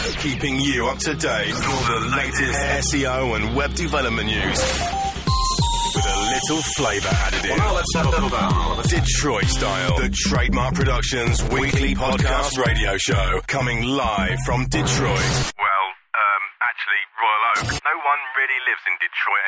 Keeping you up to date with all the latest SEO and web development news. With a little flavour added in. Well, let's talk about Detroit Style, the Trademark Productions weekly podcast radio show, coming live from Detroit. Well, actually, Royal Oak. No one really lives in Detroit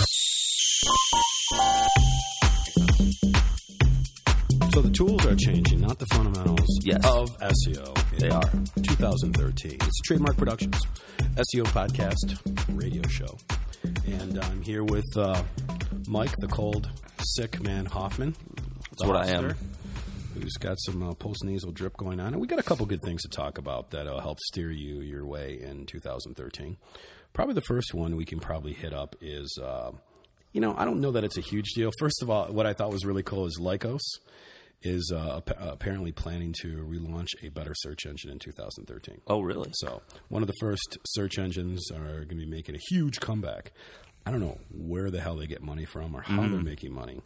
anymore. So the tools are changing, not the fundamentals of SEO. They are. 2013. It's Trademark Productions, SEO podcast, radio show. And I'm here with Mike, the cold, sick man Hoffman. That's what I am. Who's got some post-nasal drip going on. And we got a couple good things to talk about that'll help steer you your way in 2013. Probably the first one we can probably hit up is, I don't know that it's a huge deal. First of all, what I thought was really cool is Lycos is apparently planning to relaunch a better search engine in 2013. Oh, really? So one of the first search engines are going to be making a huge comeback. I don't know where the hell they get money from or how they're making money.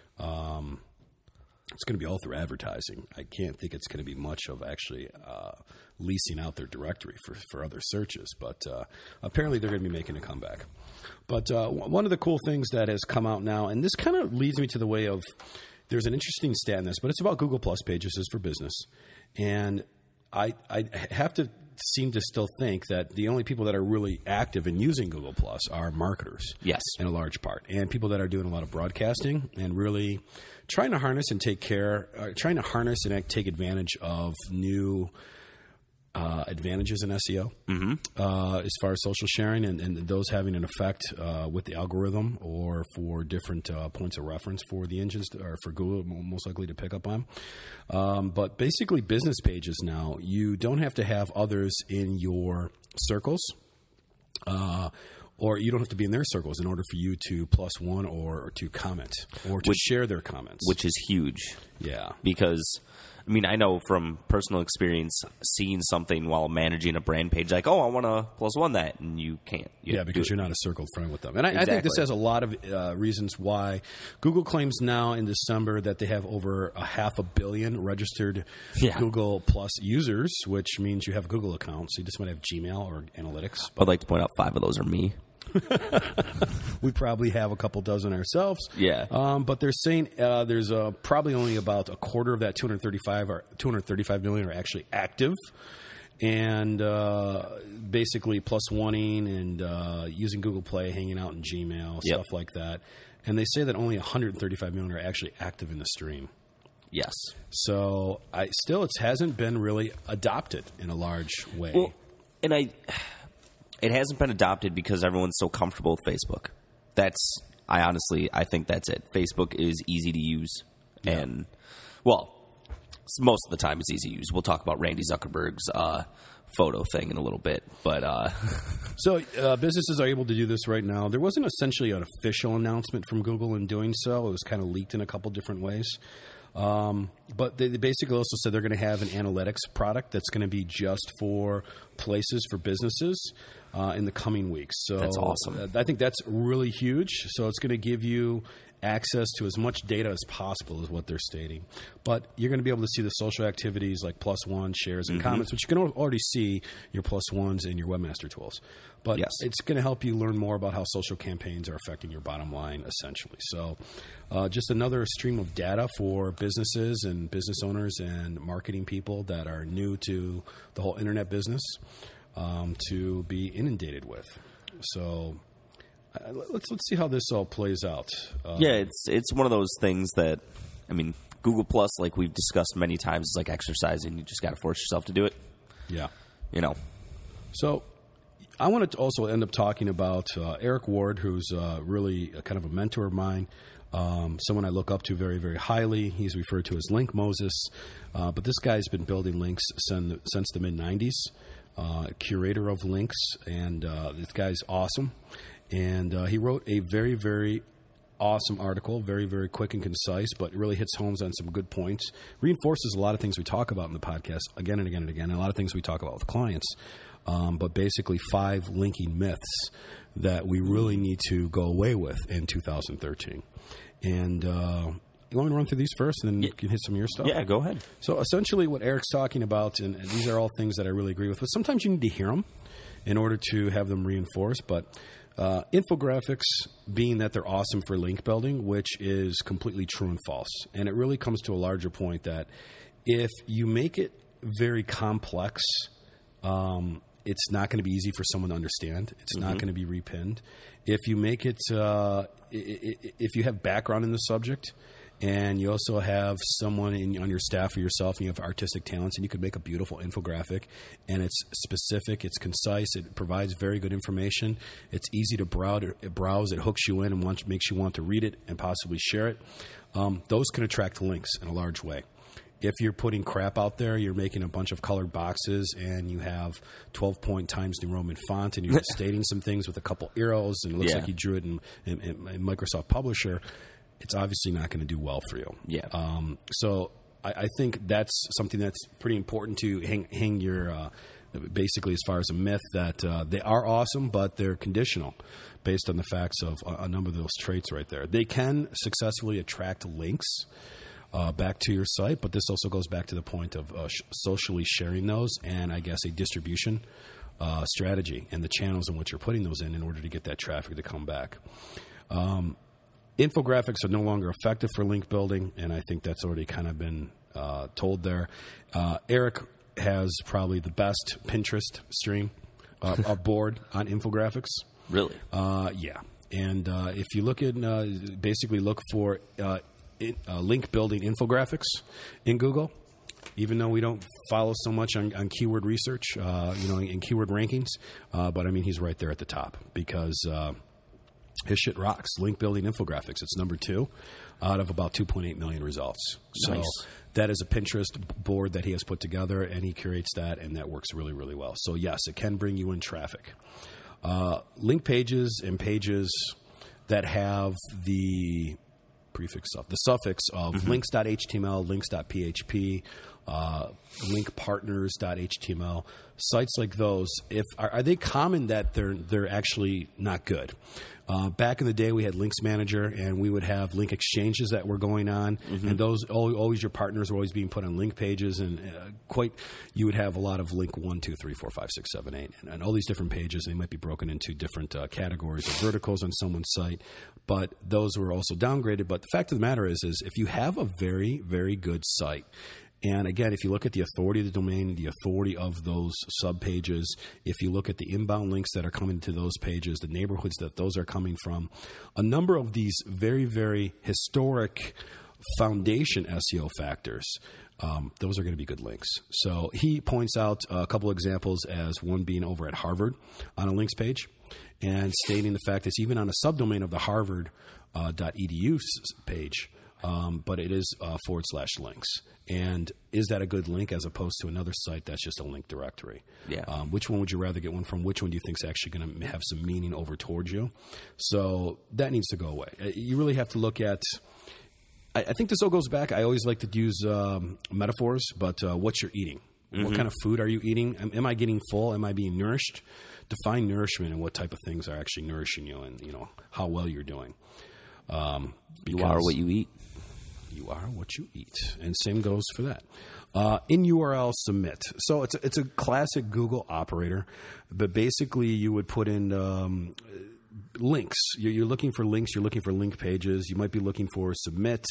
It's going to be all through advertising. I can't think it's going to be much of actually leasing out their directory for other searches. But apparently they're going to be making a comeback. But one of the cool things that has come out now, and this kind of leads me to the way of, there's an interesting stat in this, but it's about Google Plus pages is for business. And I have to seem to still think that the only people that are really active in using Google Plus are marketers. Yes. In a large part. And people that are doing a lot of broadcasting and really trying to harness and take advantage of new advantages in SEO as far as social sharing and those having an effect with the algorithm or for different points of reference for the engines or for Google most likely to pick up on. But basically business pages now, you don't have to have others in your circles or you don't have to be in their circles in order for you to plus one or to comment or to share their comments. Which is huge. Yeah. Because I know from personal experience seeing something while managing a brand page, like, I want to plus one that, and you can't. Because you're not a circled friend with them. And I think this has a lot of reasons why. Google claims now in December that they have over 500 million registered Google Plus users, which means you have Google accounts. So you just might have Gmail or Analytics. I'd like to point out 5 of those are me. We probably have a couple dozen ourselves. Yeah. But they're saying there's probably only about a quarter of that 235 million are actually active. And basically plus oneing and using Google Play, hanging out in Gmail, stuff like that. And they say that only 135 million are actually active in the stream. Yes. So it hasn't been really adopted in a large way. Well, and it hasn't been adopted because everyone's so comfortable with Facebook. I think that's it. Facebook is easy to use. Yeah. And, most of the time it's easy to use. We'll talk about Randy Zuckerberg's photo thing in a little bit. But So businesses are able to do this right now. There wasn't essentially an official announcement from Google in doing so. It was kind of leaked in a couple different ways. But they basically also said they're going to have an analytics product that's going to be just for places for businesses in the coming weeks. So that's awesome. I think that's really huge. So it's going to give you access to as much data as possible is what they're stating. But you're going to be able to see the social activities like plus one, shares, and comments, which you can already see your plus ones in your webmaster tools. But it's going to help you learn more about how social campaigns are affecting your bottom line, essentially. So just another stream of data for businesses and business owners and marketing people that are new to the whole internet business to be inundated with. So let's see how this all plays out. It's one of those things that, Google Plus, like we've discussed many times, is like exercising. You just got to force yourself to do it. Yeah. So I wanted to also end up talking about Eric Ward, who's really kind of a mentor of mine, someone I look up to very, very highly. He's referred to as Link Moses. But this guy's been building links since the mid-'90s, curator of links, and this guy's awesome. And he wrote a very, very awesome article, very, very quick and concise, but it really hits homes on some good points, reinforces a lot of things we talk about in the podcast again and again and again, and a lot of things we talk about with clients. But basically 5 linking myths that we really need to go away with in 2013. And you want me to run through these first, and then you can hit some of your stuff? Yeah, go ahead. So essentially what Eric's talking about, and these are all things that I really agree with, but sometimes you need to hear them in order to have them reinforced. But infographics, being that they're awesome for link building, which is completely true and false. And it really comes to a larger point that if you make it very complex, it's not going to be easy for someone to understand. It's not going to be repinned. If you make it, if you have background in the subject, and you also have someone on your staff or yourself, and you have artistic talents, and you could make a beautiful infographic, and it's specific, it's concise, it provides very good information, it's easy to browse, it hooks you in and makes you want to read it and possibly share it. Those can attract links in a large way. If you're putting crap out there, you're making a bunch of colored boxes, and you have 12-point Times New Roman font, and you're stating some things with a couple arrows, and it looks like you drew it in Microsoft Publisher, it's obviously not going to do well for you. Yeah. So I think that's something that's pretty important to hang your basically as far as a myth that they are awesome, but they're conditional based on the facts of a number of those traits right there. They can successfully attract links back to your site, but this also goes back to the point of socially sharing those and I guess a distribution strategy and the channels in which you're putting those in order to get that traffic to come back. Infographics are no longer effective for link building, and I think that's already kind of been told there. Eric has probably the best Pinterest stream board on infographics. Really? Yeah. And if you look at basically look for link building infographics in Google, even though we don't follow so much on keyword research, in keyword rankings, but I mean he's right there at the top because. His shit rocks. Link building infographics. It's number 2 out of about 2.8 million results. Nice. So that is a Pinterest board that he has put together, and he curates that, and that works really, really well. So yes, it can bring you in traffic. Link pages and pages that have the the suffix of links.html, links.php, linkpartners.html, sites like those, are they common that they're actually not good? Back in the day, we had Links Manager, and we would have link exchanges that were going on, and those always your partners were always being put on link pages, and you would have a lot of link 1, 2, 3, 4, 5, 6, 7, 8, and all these different pages. They might be broken into different categories or verticals on someone's site, but those were also downgraded. But the fact of the matter is if you have a very, very good site, and again, if you look at the authority of the domain, the authority of those subpages, if you look at the inbound links that are coming to those pages, the neighborhoods that those are coming from, a number of these very, very historic foundation SEO factors, those are going to be good links. So he points out a couple examples as one being over at Harvard on a links page and stating the fact that it's even on a subdomain of the harvard.edu page, but it is /links. And is that a good link as opposed to another site that's just a link directory? Yeah. Which one would you rather get one from? Which one do you think is actually going to have some meaning over towards you? So that needs to go away. You really have to look at – I think this all goes back. I always like to use metaphors, but what you're eating. What kind of food are you eating? Am I getting full? Am I being nourished? Define nourishment and what type of things are actually nourishing you and, how well you're doing. You are what you eat. You are what you eat, and same goes for that. In URL submit. So it's a classic Google operator, but basically you would put in links. You're looking for links. You're looking for link pages. You might be looking for submit.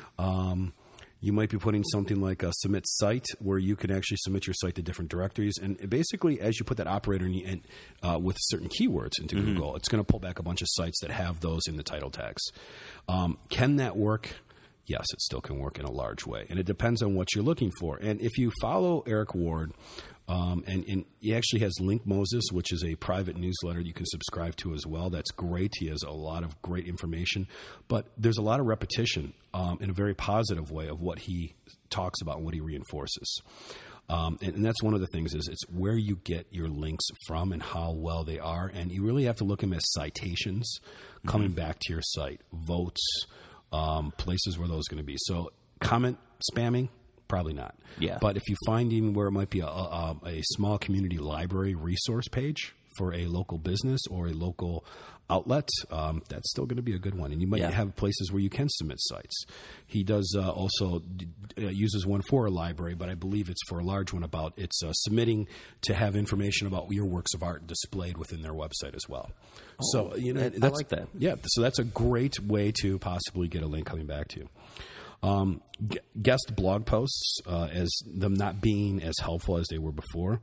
You might be putting something like a submit site where you can actually submit your site to different directories. And basically, as you put that operator in with certain keywords into Google, it's going to pull back a bunch of sites that have those in the title tags. Can that work? Yes, it still can work in a large way. And it depends on what you're looking for. And if you follow Eric Ward, and he actually has Link Moses, which is a private newsletter you can subscribe to as well. That's great. He has a lot of great information. But there's a lot of repetition in a very positive way of what he talks about and what he reinforces. And that's one of the things is it's where you get your links from and how well they are. And you really have to look at them as citations coming back to your site, votes, places where those are going to be. So comment spamming, probably not. Yeah. But if you find even where it might be a small community library resource page for a local business or a local outlet, that's still going to be a good one. And you might have places where you can submit sites. He does also uses one for a library, but I believe it's for a large one about it's submitting to have information about your works of art displayed within their website as well. So, I like that. Yeah, so that's a great way to possibly get a link coming back to you. Guest blog posts, as them not being as helpful as they were before.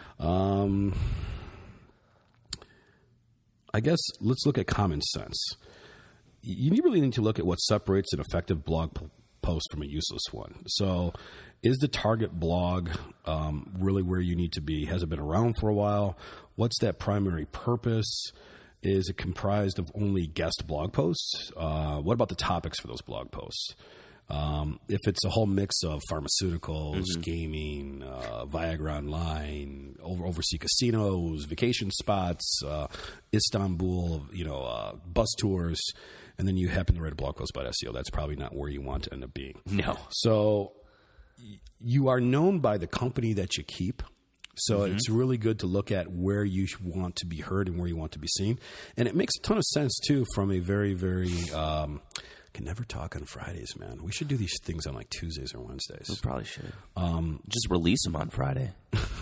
I guess let's look at common sense. You really need to look at what separates an effective blog post from a useless one. So is the target blog really where you need to be? Has it been around for a while? What's that primary purpose? Is it comprised of only guest blog posts? What about the topics for those blog posts? If it's a whole mix of pharmaceuticals, gaming, Viagra Online, overseas casinos, vacation spots, Istanbul, bus tours, and then you happen to write a blog post about SEO, that's probably not where you want to end up being. No. So you are known by the company that you keep. So it's really good to look at where you want to be heard and where you want to be seen. And it makes a ton of sense, too, from a very, very can never talk on Fridays, man. We should do these things on like Tuesdays or Wednesdays. We probably should. Just release them on Friday.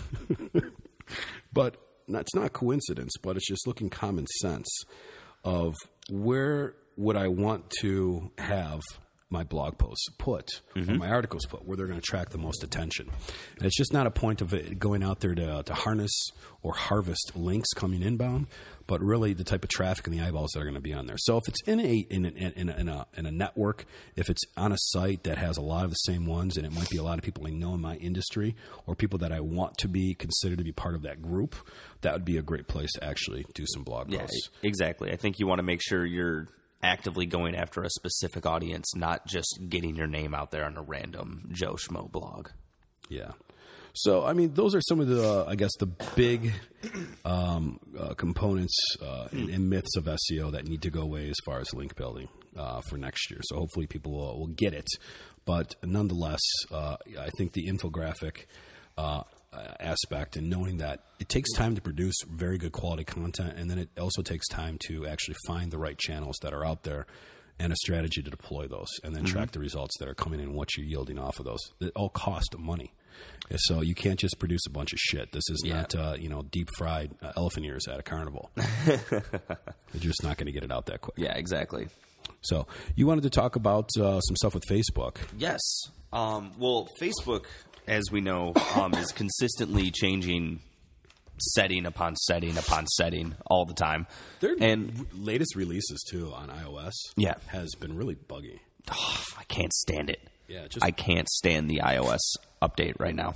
But it's not coincidence, but it's just looking common sense of where would I want to have my blog posts put, or my articles put, where they're going to attract the most attention. And it's just not a point of it going out there to harness or harvest links coming inbound, but really the type of traffic and the eyeballs that are going to be on there. So if it's in a network, if it's on a site that has a lot of the same ones, and it might be a lot of people I know in my industry or people that I want to be considered to be part of that group, that would be a great place to actually do some blog posts. Exactly. I think you want to make sure you're actively going after a specific audience, not just getting your name out there on a random Joe Schmo blog. Yeah. So, I mean, those are some of the, I guess, the big components and myths of SEO that need to go away as far as link building for next year. So hopefully people will get it. But nonetheless, I think the infographic aspect and knowing that it takes time to produce very good quality content, and then it also takes time to actually find the right channels that are out there and a strategy to deploy those, and then track the results that are coming in, what you're yielding off of those. It all cost money. So you can't just produce a bunch of shit. This is not, deep fried elephant ears at a carnival. You're just not going to get it out that quick. Yeah, exactly. So you wanted to talk about some stuff with Facebook. Yes. Well, Facebook, as we know, is consistently changing setting upon setting upon setting all the time. Their latest releases, too, on iOS has been really buggy. Oh, I can't stand it. Yeah, I can't stand the iOS update right now.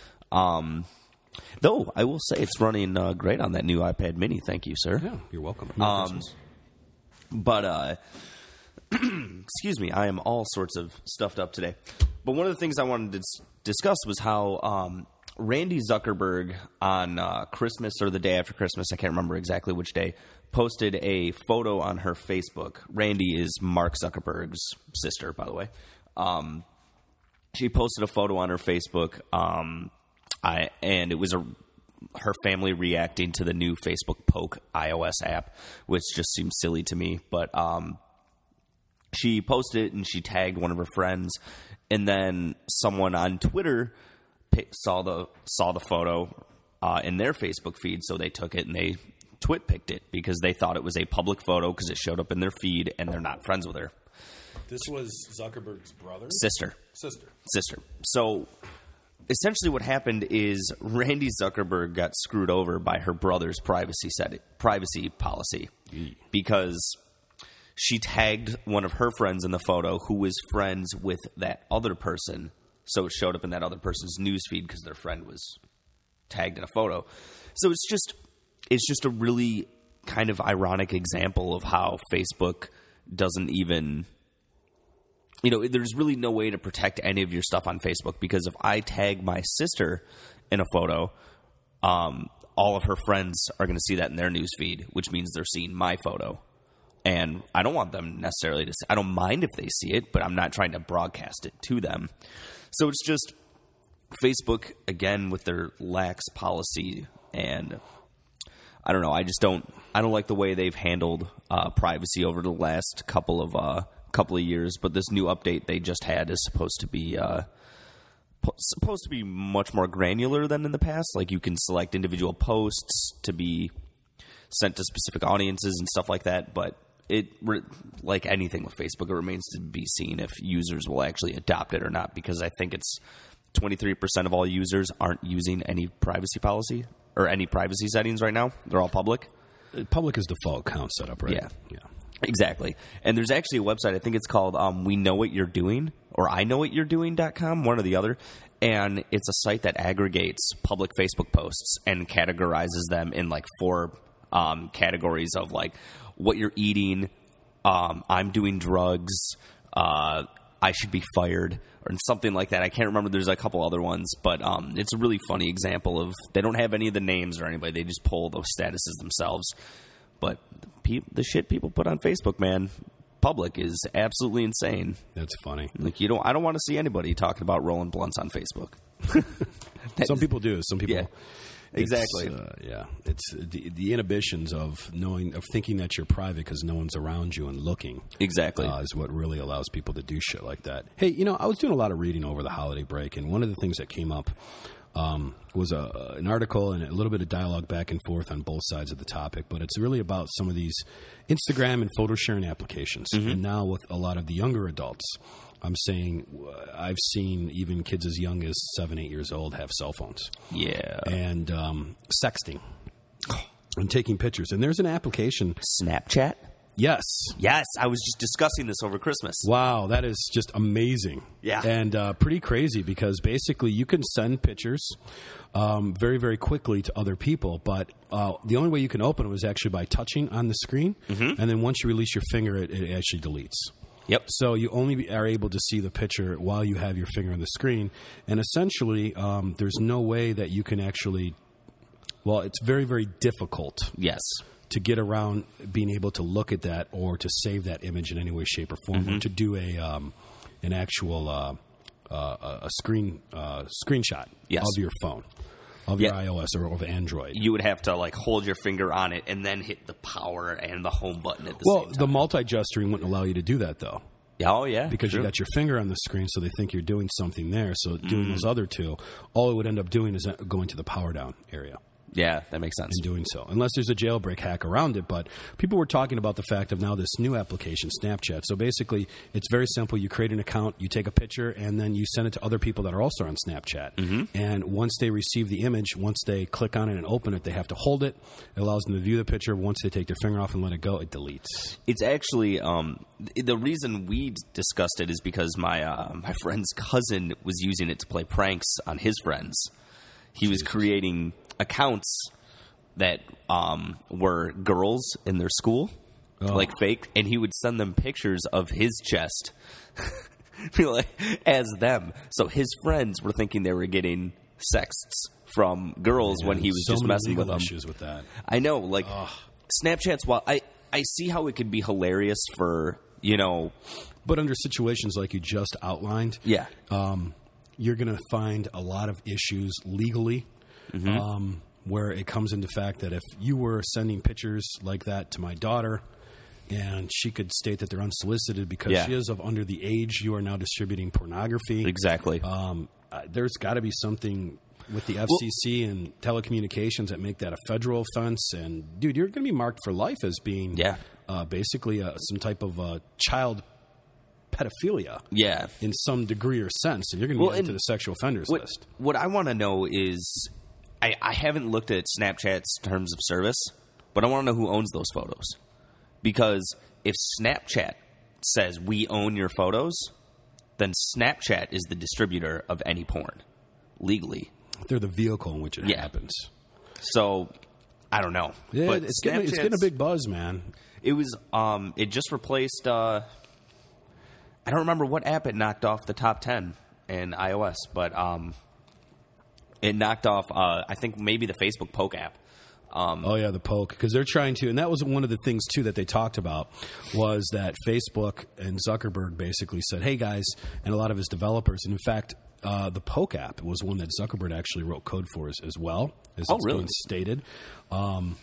Though, I will say it's running great on that new iPad mini. Thank you, sir. Yeah, you're welcome. But, excuse me, I am all sorts of stuffed up today. But one of the things I wanted to discuss was how Randy Zuckerberg on Christmas or the day after Christmas, I can't remember exactly which day, posted a photo on her Facebook. Randy is Mark Zuckerberg's sister, by the way. She posted a photo on her Facebook, and it was her family reacting to the new Facebook Poke iOS app, which just seems silly to me. But she posted it and she tagged one of her friends, and then someone on Twitter saw the photo in their Facebook feed, so they took it and they twit-picked it because they thought it was a public photo because it showed up in their feed and they're not friends with her. This was Zuckerberg's brother? Sister. So essentially what happened is Randy Zuckerberg got screwed over by her brother's privacy policy because she tagged one of her friends in the photo who was friends with that other person. So it showed up in that other person's newsfeed because their friend was tagged in a photo. So it's just a really kind of ironic example of how Facebook doesn't even, there's really no way to protect any of your stuff on Facebook, because if I tag my sister in a photo, all of her friends are going to see that in their newsfeed, which means they're seeing my photo. And I don't want them necessarily to see. I don't mind if they see it, but I'm not trying to broadcast it to them. So it's just Facebook, again, with their lax policy. And I don't know. I don't like the way they've handled privacy over the last couple of years. But this new update they just had is supposed to be much more granular than in the past. Like, you can select individual posts to be sent to specific audiences and stuff like that. But like anything with Facebook, it remains to be seen if users will actually adopt it or not, because I think it's 23% of all users aren't using any privacy policy or any privacy settings right now. They're all public. Public is default account setup, right? Yeah. Exactly. And there's actually a website, I think it's called We Know What You're Doing, or I Know What You're Doing.com, one or the other. And it's a site that aggregates public Facebook posts and categorizes them in like 4 categories of like what you're eating, I'm doing drugs, I should be fired, or something like that. I can't remember. There's a couple other ones, but it's a really funny example of, they don't have any of the names or anybody. They just pull those statuses themselves. But the shit people put on Facebook, man, public, is absolutely insane. That's funny. Like, I don't want to see anybody talking about rolling blunts on Facebook. Some people do. Some people. Yeah. Exactly. It's the inhibitions of thinking that you're private because no one's around you and looking. Exactly. Is what really allows people to do shit like that. Hey, I was doing a lot of reading over the holiday break, and one of the things that came up was an article and a little bit of dialogue back and forth on both sides of the topic, but it's really about some of these Instagram and photo sharing applications. Mm-hmm. And now with a lot of the younger adults, I'm saying I've seen even kids as young as 7, 8 years old have cell phones. Yeah. And sexting and taking pictures. And there's an application. Snapchat? Yes. Yes. I was just discussing this over Christmas. Wow. That is just amazing. Yeah. And pretty crazy, because basically you can send pictures very, very quickly to other people. But the only way you can open it is actually by touching on the screen. Mm-hmm. And then once you release your finger, it actually deletes. Yep. So you only are able to see the picture while you have your finger on the screen. And essentially, there's no way that you can actually, it's very, very difficult. Yes. To get around being able to look at that or to save that image in any way, shape, or form, mm-hmm. or to do an actual a screenshot yes. of your phone. Of your iOS or of Android. You would have to like hold your finger on it and then hit the power and the home button at the same time. Well, the multi-gesturing wouldn't allow you to do that, though. Oh, yeah. Because true. You got your finger on the screen, so they think you're doing something there. So doing those other two, all it would end up doing is going to the power down area. Yeah, that makes sense. In doing so. Unless there's a jailbreak hack around it. But people were talking about the fact of now this new application, Snapchat. So basically, it's very simple. You create an account, you take a picture, and then you send it to other people that are also on Snapchat. Mm-hmm. And once they receive the image, once they click on it and open it, they have to hold it. It allows them to view the picture. Once they take their finger off and let it go, it deletes. It's actually, the reason we discussed it is because my friend's cousin was using it to play pranks on his friends. He was creating accounts that were girls in their school, like fake, and he would send them pictures of his chest as them. So his friends were thinking they were getting sexts from girls when he was just messing with them. Issues with that. I know, like Snapchat's. While I see how it could be hilarious for but under situations like you just outlined, yeah, you're going to find a lot of issues legally. Mm-hmm. Where it comes into fact that if you were sending pictures like that to my daughter and she could state that they're unsolicited because she is of under the age, you are now distributing pornography. Exactly. There's got to be something with the FCC and telecommunications that make that a federal offense. And, dude, you're going to be marked for life as being basically some type of child pedophilia in some degree or sense. And you're going to be into the sexual offenders list. What I want to know is... I haven't looked at Snapchat's terms of service, but I want to know who owns those photos. Because if Snapchat says we own your photos, then Snapchat is the distributor of any porn, legally. They're the vehicle in which it happens. So, I don't know. Yeah, but it's getting a big buzz, man. It was, it just replaced, I don't remember what app it knocked off the top 10 in iOS, but, it knocked off, I think, maybe the Facebook Poke app. The Poke. Because they're trying to, and that was one of the things, too, that they talked about, was that Facebook and Zuckerberg basically said, hey, guys, and a lot of his developers, and in fact, the Poke app was one that Zuckerberg actually wrote code for as well, as it's really? being stated.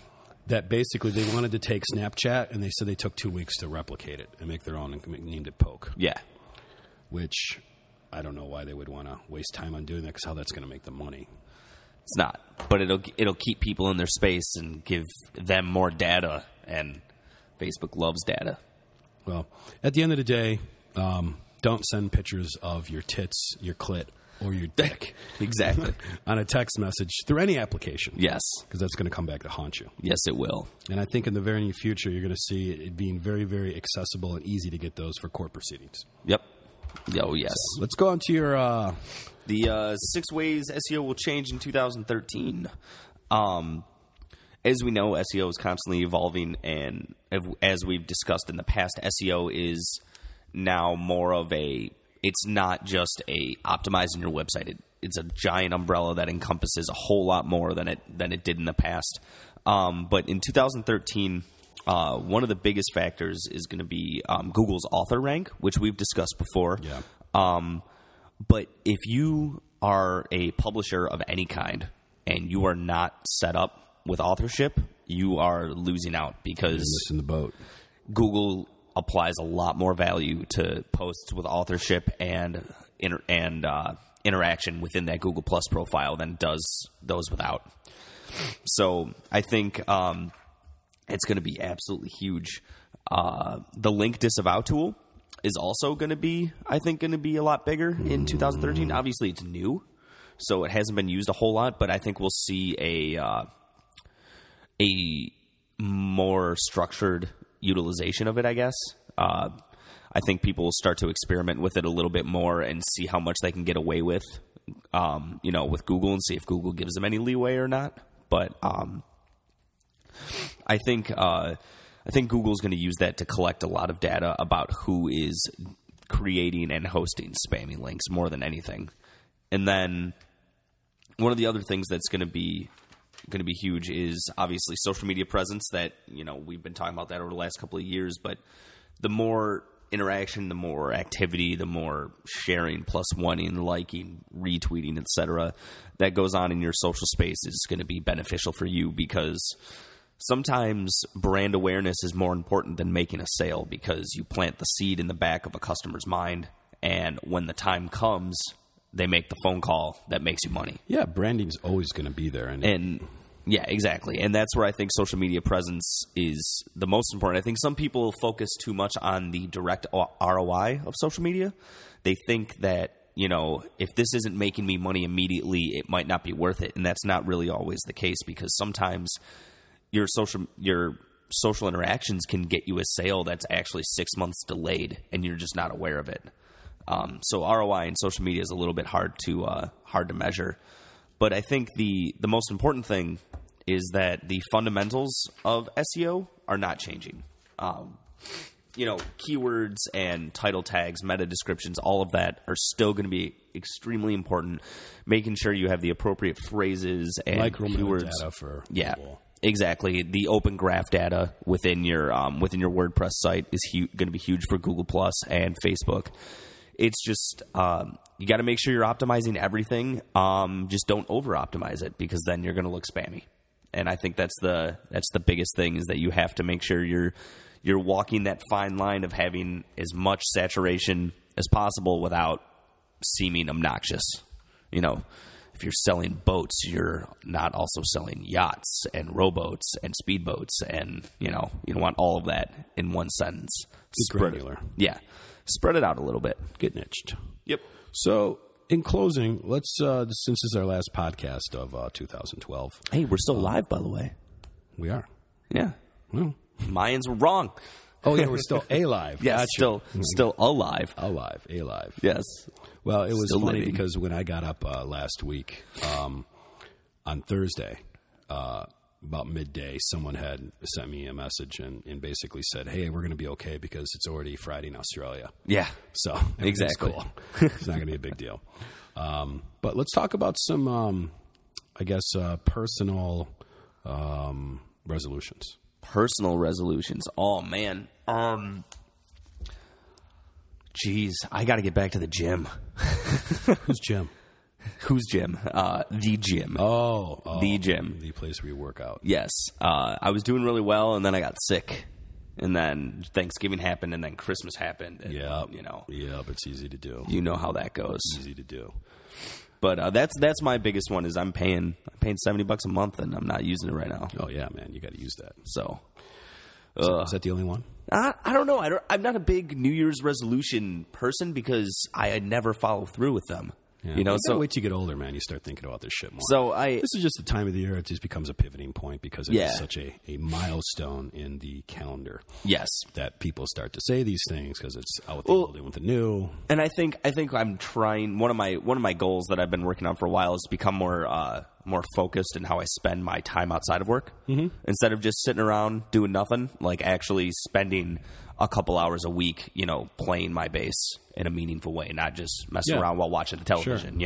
that basically they wanted to take Snapchat, and they said they took 2 weeks to replicate it and make their own and named it Poke. Yeah. Which I don't know why they would want to waste time on doing that, because how that's going to make them money. It's not. But it'll keep people in their space and give them more data, and Facebook loves data. Well, at the end of the day, don't send pictures of your tits, your clit, or your dick. Exactly. On a text message through any application. Yes. Because that's going to come back to haunt you. Yes, it will. And I think in the very near future, you're going to see it being very, very accessible and easy to get those for court proceedings. Yep. Oh, yes. So let's go on to your... The 6 ways SEO will change in 2013. As we know, SEO is constantly evolving, and as we've discussed in the past, SEO is now more of a... It's not just a optimizing your website. It's a giant umbrella that encompasses a whole lot more than it did in the past. But in 2013, one of the biggest factors is going to be Google's author rank, which we've discussed before. Yeah. But if you are a publisher of any kind and you are not set up with authorship, you are losing out, because in the boat. Google applies a lot more value to posts with authorship and interaction within that Google Plus profile than it does those without. So I think it's going to be absolutely huge. The link disavow tool is also going to be, I think, going to be a lot bigger in 2013. Obviously, it's new, so it hasn't been used a whole lot, but I think we'll see a more structured utilization of it, I guess. I think people will start to experiment with it a little bit more and see how much they can get away with, with Google, and see if Google gives them any leeway or not. But I think Google's going to use that to collect a lot of data about who is creating and hosting spammy links more than anything. And then one of the other things that's going to be huge is obviously social media presence. That, we've been talking about that over the last couple of years, but the more interaction, the more activity, the more sharing, plus wanting, liking, retweeting, etc., that goes on in your social space is going to be beneficial for you, because sometimes brand awareness is more important than making a sale, because you plant the seed in the back of a customer's mind, and when the time comes, they make the phone call that makes you money. Yeah, branding's always going to be there. And yeah, exactly. And that's where I think social media presence is the most important. I think some people focus too much on the direct ROI of social media. They think that, if this isn't making me money immediately, it might not be worth it. And that's not really always the case, because sometimes your social interactions can get you a sale that's actually 6 months delayed, and you're just not aware of it. So ROI in social media is a little bit hard to measure. But I think the most important thing is that the fundamentals of SEO are not changing. Keywords and title tags, meta descriptions, all of that are still going to be extremely important. Making sure you have the appropriate phrases and keywords. Data for yeah, Google. Exactly. The open graph data within your WordPress site is going to be huge for Google Plus and Facebook. It's just you got to make sure you're optimizing everything. Just don't over optimize it, because then you're going to look spammy. And I think that's the biggest thing, is that you have to make sure you're walking that fine line of having as much saturation as possible without seeming obnoxious. If you're selling boats, you're not also selling yachts and rowboats and speedboats, and you don't want all of that in one sentence. Granular. Yeah. Spread it out a little bit. Get niched. Yep. So, in closing, let's since this is our last podcast of 2012. Hey, we're still live, by the way. We are. Yeah. Well, Mayans were wrong. Oh yeah, we're still alive. Yes, Gotcha. still alive. Alive. Yes. Well, it was Still funny living. because when I got up last week on Thursday, about midday, someone had sent me a message and basically said, "Hey, we're going to be okay because it's already Friday in Australia." Yeah. So Exactly. cool. It's not going to be a big deal. But let's talk about some, personal resolutions. Personal resolutions. Oh man. Geez, I got to get back to the gym. Who's Jim? Whose gym? The gym. Oh, The gym. The place where you work out. Yes. I was doing really well, and then I got sick. And then Thanksgiving happened, and then Christmas happened. And, Yeah. you It's easy to do. You know how that goes. Easy to do. But that's my biggest one is I'm paying $70 a month, and I'm not using it right now. Oh, yeah, man. You got to use that. So Is that the only one? I don't know. I'm not a big New Year's resolution person because I never follow through with them. Yeah. You know, so wait till you get older, man. You start thinking about this shit more. So this is just the time of the year. It just becomes a pivoting point because it is such a milestone in the calendar. Yes, that people start to say these things because it's out with the old and with the new. And I think I'm trying. One of my goals that I've been working on for a while is to become more focused in how I spend my time outside of work. Mm-hmm. Instead of just sitting around doing nothing, like actually spending a couple hours a week, playing my bass in a meaningful way, not just messing around while watching the television,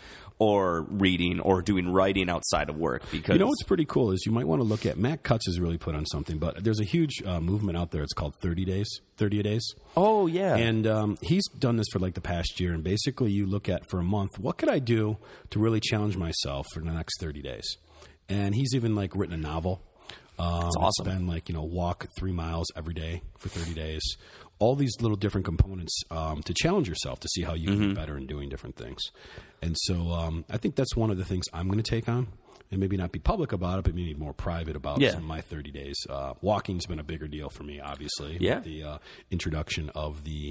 or reading or doing writing outside of work. Because what's pretty cool is you might want to look at Matt Cutts has really put on something, but there's a huge movement out there. It's called 30 a days. Oh yeah, and he's done this for like the past year. And basically, you look at for a month, what could I do to really challenge myself for the next 30 days? And he's even like written a novel. That's awesome. It's been walk 3 miles every day for 30 days. All these little different components to challenge yourself to see how you can be better in doing different things. And so I think that's one of the things I'm going to take on, and maybe not be public about it, but maybe more private about some of my 30 days. Walking's been a bigger deal for me, obviously. Yeah. With the introduction of the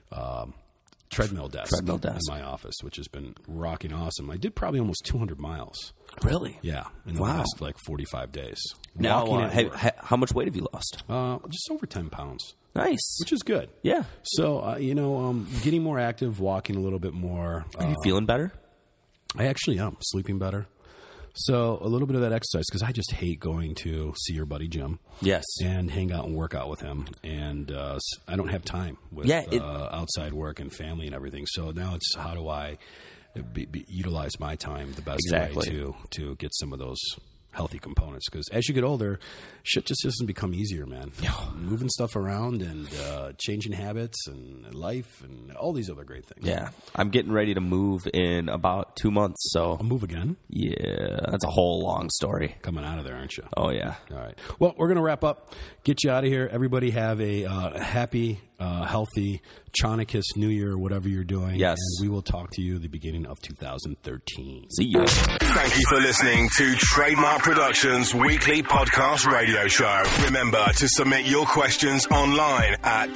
treadmill desk in my office, which has been rocking awesome. I did probably almost 200 miles. Really? Yeah, in the last 45 days. Now, how much weight have you lost? Just over 10 pounds. Nice. Which is good. Yeah. So, getting more active, walking a little bit more. Are you feeling better? I actually am. Sleeping better. So, a little bit of that exercise, because I just hate going to see your buddy Jim. Yes. And hang out and work out with him. And I don't have time with outside work and family and everything. So, now it's how do I utilize my time the best way to get some of those healthy components, because as you get older, shit just doesn't become easier, man. Moving stuff around and changing habits and life and all these other great things. Yeah, I'm getting ready to move in about 2 months. So I'll move again? Yeah, that's a whole long story. Coming out of there, aren't you? Oh yeah. All right. Well, we're gonna wrap up. Get you out of here. Everybody have a happy, healthy Chanukah New Year, whatever you're doing. Yes. And we will talk to you at the beginning of 2013. See you. Thank you for listening to Trademark Productions weekly podcast radio show. Remember to submit your questions online at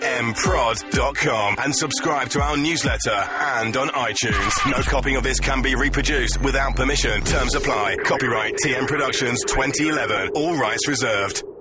tmprod.com and subscribe to our newsletter and on iTunes. No copying of this can be reproduced without permission. Terms apply. Copyright TM Productions 2011. All rights reserved.